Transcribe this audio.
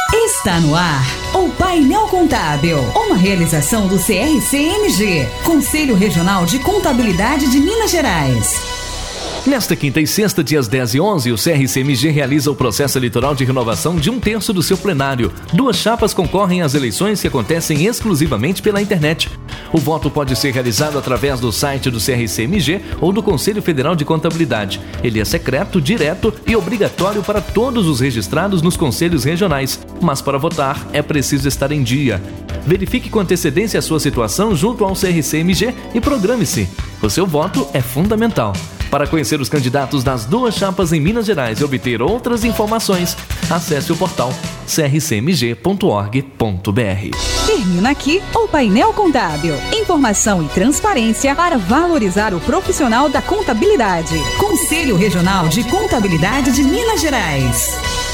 Está no ar o Painel Contábil, uma realização do CRCMG, Conselho Regional de Contabilidade de Minas Gerais. Nesta quinta e sexta, dias 10 e 11, o CRCMG realiza o processo eleitoral de renovação de 1/3 do seu plenário. 2 chapas concorrem às eleições que acontecem exclusivamente pela internet. O voto pode ser realizado através do site do CRCMG ou do Conselho Federal de Contabilidade. Ele é secreto, direto e obrigatório para todos os registrados nos conselhos regionais. Mas para votar, é preciso estar em dia. Verifique com antecedência a sua situação junto ao CRCMG e programe-se. O seu voto é fundamental. Para conhecer os candidatos das 2 chapas em Minas Gerais e obter outras informações, acesse o portal crcmg.org.br. Termina aqui o Painel Contábil. Informação e transparência para valorizar o profissional da contabilidade. Conselho Regional de Contabilidade de Minas Gerais.